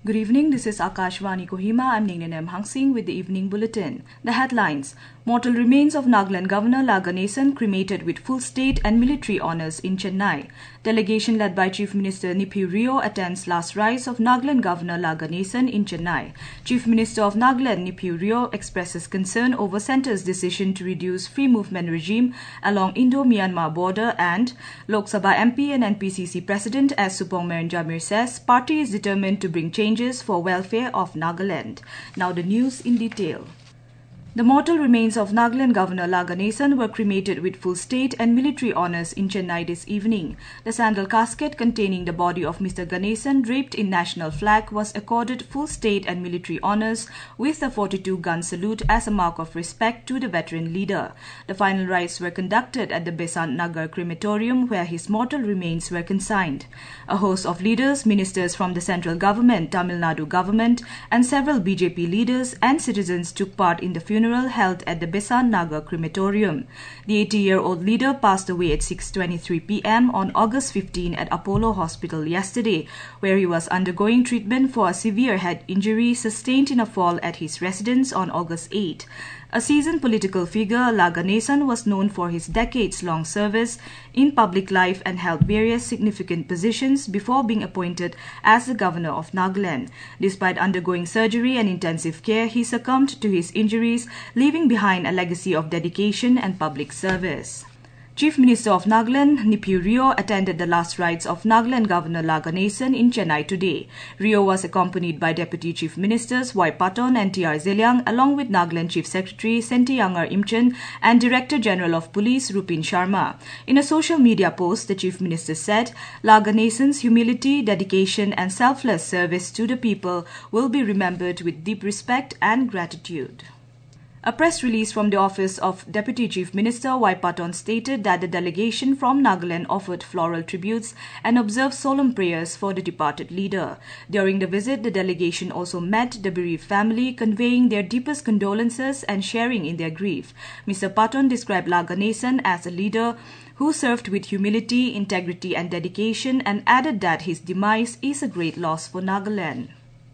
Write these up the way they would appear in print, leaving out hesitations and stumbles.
Good evening, this is Akashvani Kohima. I'm Ningnin M. Hangsing with the evening bulletin. The headlines: Mortal remains of Nagaland Governor La Ganesan cremated with full state and military honours in Chennai. Delegation led by Chief Minister Neiphiu Rio attends last rites of Nagaland Governor La Ganesan in Chennai. Chief Minister of Nagaland Neiphiu Rio expresses concern over centre's decision to reduce free movement regime along Indo-Myanmar border, and Lok Sabha MP and NPCC President S. Supongmaren Jamir says party is determined to bring changes for welfare of Nagaland. Now the news in detail. The mortal remains of Nagaland Governor La Ganesan were cremated with full state and military honours in Chennai this evening. The sandal casket containing the body of Mr. Ganesan draped in national flag was accorded full state and military honours with a 42-gun salute as a mark of respect to the veteran leader. The final rites were conducted at the Besant Nagar crematorium where his mortal remains were consigned. A host of leaders, ministers from the central government, Tamil Nadu government and several BJP leaders and citizens took part in the funeral held at the Besant Nagar crematorium. The 80-year-old leader passed away at 6:23 p.m. on August 15 at Apollo Hospital yesterday, where he was undergoing treatment for a severe head injury sustained in a fall at his residence on August 8. A seasoned political figure, La Ganesan was known for his decades-long service in public life and held various significant positions before being appointed as the governor of Nagaland. Despite undergoing surgery and intensive care, he succumbed to his injuries, leaving behind a legacy of dedication and public service. Chief Minister of Nagaland Neiphiu Rio attended the last rites of Nagaland Governor La Ganesan in Chennai today. Rio was accompanied by Deputy Chief Ministers Y. Paton and T.R. Zeliang, along with Nagaland Chief Secretary Sentiyangar Imchen and Director General of Police Rupin Sharma. In a social media post, the Chief Minister said, La Ganesan's humility, dedication and selfless service to the people will be remembered with deep respect and gratitude. A press release from the office of Deputy Chief Minister Y. Paton stated that the delegation from Nagaland offered floral tributes and observed solemn prayers for the departed leader. During the visit, the delegation also met the bereaved family, conveying their deepest condolences and sharing in their grief. Mr. Paton described La Ganesan as a leader who served with humility, integrity and dedication, and added that his demise is a great loss for Nagaland.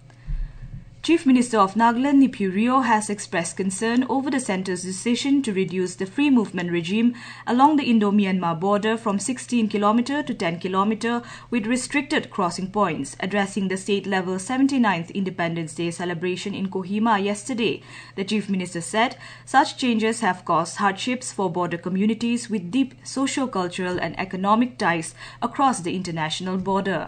Chief Minister of Nagaland Neiphiu Rio has expressed concern over the centre's decision to reduce the free movement regime along the Indo-Myanmar border from 16 km to 10 km with restricted crossing points. Addressing the state-level 79th Independence Day celebration in Kohima yesterday, the Chief Minister said such changes have caused hardships for border communities with deep socio-cultural and economic ties across the international border.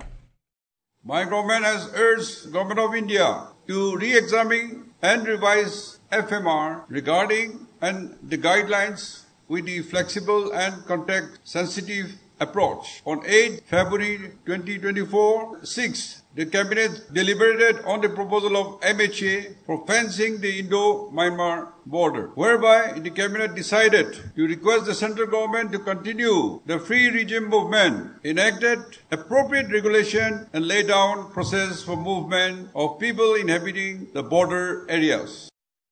My government has urged the Government of India to re-examine and revise FMR regarding and the guidelines with the flexible and context-sensitive approach. On 8 February 2024, 6. The Cabinet deliberated on the proposal of MHA for fencing the Indo-Myanmar border, whereby the Cabinet decided to request the central government to continue the free regime movement, enacted appropriate regulation and lay down process for movement of people inhabiting the border areas.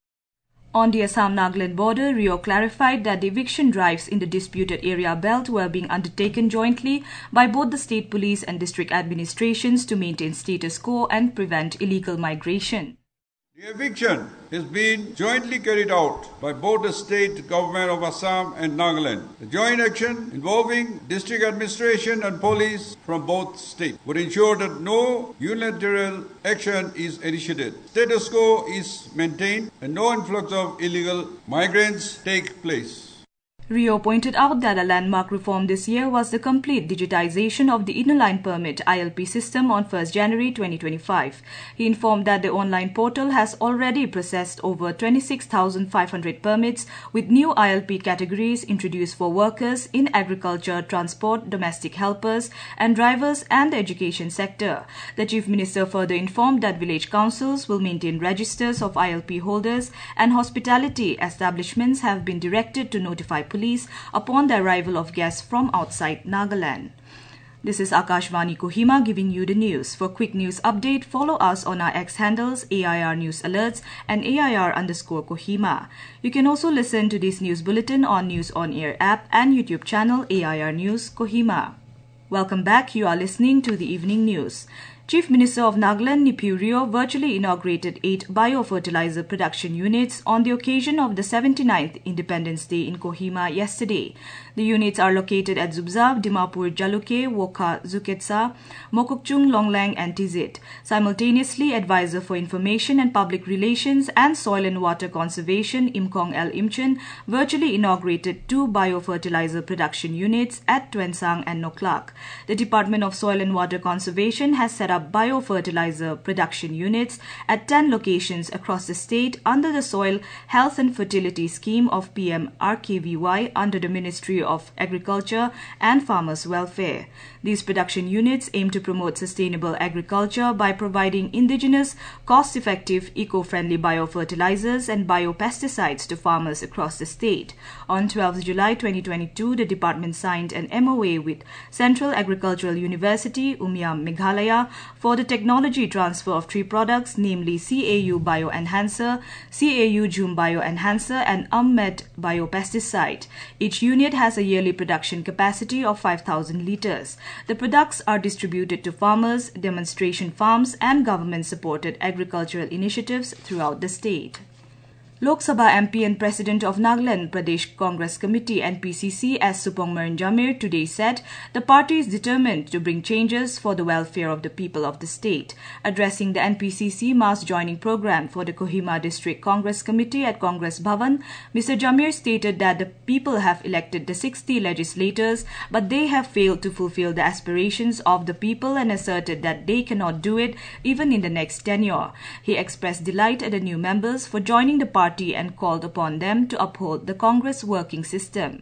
On the Assam-Nagaland border, Rio clarified that the eviction drives in the disputed area belt were being undertaken jointly by both the state police and district administrations to maintain status quo and prevent illegal migration. The eviction is being jointly carried out by both the state government of Assam and Nagaland. The joint action involving district administration and police from both states would ensure that no unilateral action is initiated. Status quo is maintained and no influx of illegal migrants take place. Rio pointed out that a landmark reform this year was the complete digitization of the Inner Line Permit ILP system on 1st January 2025. He informed that the online portal has already processed over 26,500 permits with new ILP categories introduced for workers in agriculture, transport, domestic helpers and drivers and the education sector. The Chief Minister further informed that village councils will maintain registers of ILP holders and hospitality establishments have been directed to notify police upon the arrival of guests from outside Nagaland. This is Akashvani Kohima giving you the news. For quick news update, follow us on our X handles AIR News Alerts and AIR_Kohima. You can also listen to this news bulletin on News On Air app and YouTube channel AIR News Kohima. Welcome back. You are listening to the evening news. Chief Minister of Nagaland, Nipiu Rio, virtually inaugurated 8 biofertilizer production units on the occasion of the 79th Independence Day in Kohima yesterday. The units are located at Zubzab, Dimapur, Jaluke, Wokha, Zuketsa, Mokokchung, Longlang and Tizit. Simultaneously, Advisor for Information and Public Relations and Soil and Water Conservation, Imkong L. Imchen, virtually inaugurated 2 biofertilizer production units at Twensang and Noklak. The Department of Soil and Water Conservation has set up biofertilizer production units at 10 locations across the state under the Soil Health and Fertility Scheme of PM RKVY under the Ministry of Agriculture and Farmers' Welfare. These production units aim to promote sustainable agriculture by providing indigenous, cost-effective, eco-friendly biofertilizers and biopesticides to farmers across the state. On 12 July 2022, the department signed an MOA with Central Agricultural University, Umiam, Meghalaya, for the technology transfer of 3 products, namely CAU Bioenhancer, CAU Jum Bioenhancer and Med Biopesticide. Each unit has a yearly production capacity of 5,000 litres. The products are distributed to farmers, demonstration farms and government-supported agricultural initiatives throughout the state. Lok Sabha MP and President of Nagaland Pradesh Congress Committee NPCC S. Supongmern Jamir today said the party is determined to bring changes for the welfare of the people of the state. Addressing the NPCC mass joining program for the Kohima District Congress Committee at Congress Bhavan, Mr. Jamir stated that the people have elected the 60 legislators, but they have failed to fulfill the aspirations of the people and asserted that they cannot do it even in the next tenure. He expressed delight at the new members for joining the party and called upon them to uphold the Congress working system.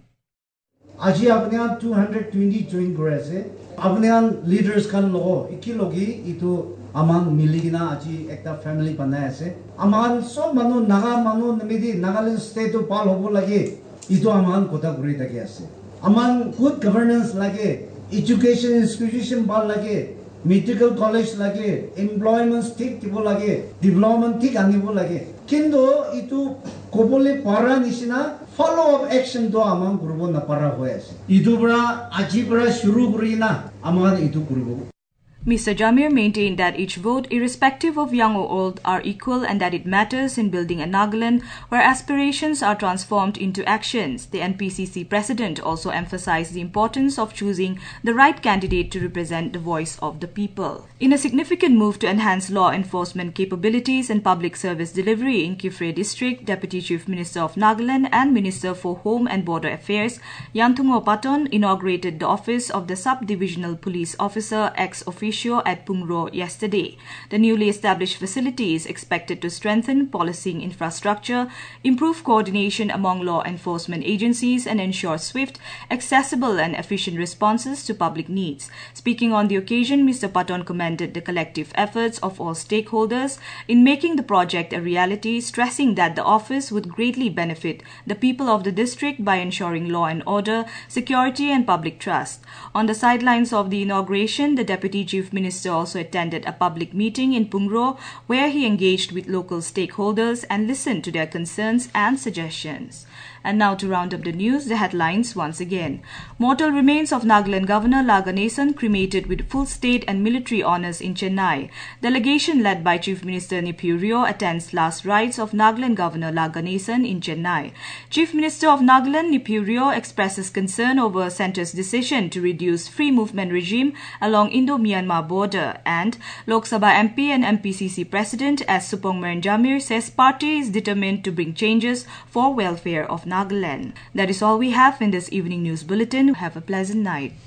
Aji apne 220 join kore apne leaders kan logo ikilogi itu aman miligina aji ekta family banai ase aman sob manu naga manu namidi Nagaland state to pal hobo lage itu aman kota guri thaki ase aman good governance lage education institution bal lage medical college lage employment thik tibo lage development thik anibo lage kindo itu kobole para nisina follow up action do amang kurbo na para hoyase itu bra aji bra shuru kurina amang itu kurbo. Mr. Jamir maintained that each vote, irrespective of young or old, are equal and that it matters in building a Nagaland where aspirations are transformed into actions. The NPCC president also emphasized the importance of choosing the right candidate to represent the voice of the people. In a significant move to enhance law enforcement capabilities and public service delivery in Kifre District, Deputy Chief Minister of Nagaland and Minister for Home and Border Affairs, Yantungo Paton, inaugurated the office of the Sub-Divisional Police Officer ex-officio at Pungro yesterday. The newly established facility is expected to strengthen policing infrastructure, improve coordination among law enforcement agencies and ensure swift, accessible and efficient responses to public needs. Speaking on the occasion, Mr. Paton commended the collective efforts of all stakeholders in making the project a reality, stressing that the office would greatly benefit the people of the district by ensuring law and order, security and public trust. On the sidelines of the inauguration, the Deputy Chief Minister also attended a public meeting in Pungro where he engaged with local stakeholders and listened to their concerns and suggestions. And now to round up the news, the headlines once again. Mortal remains of Nagaland Governor La Ganesan cremated with full state and military honours in Chennai. Delegation led by Chief Minister Nipiu Rio attends last rites of Nagaland Governor La Ganesan in Chennai. Chief Minister of Nagaland Nipiu Rio expresses concern over centre's decision to reduce free movement regime along Indo-Myanmar border. And Lok Sabha MP and MPCC President S. Supongmern Jamir says party is determined to bring changes for welfare of Nagaland. That is all we have in this evening news bulletin. Have a pleasant night.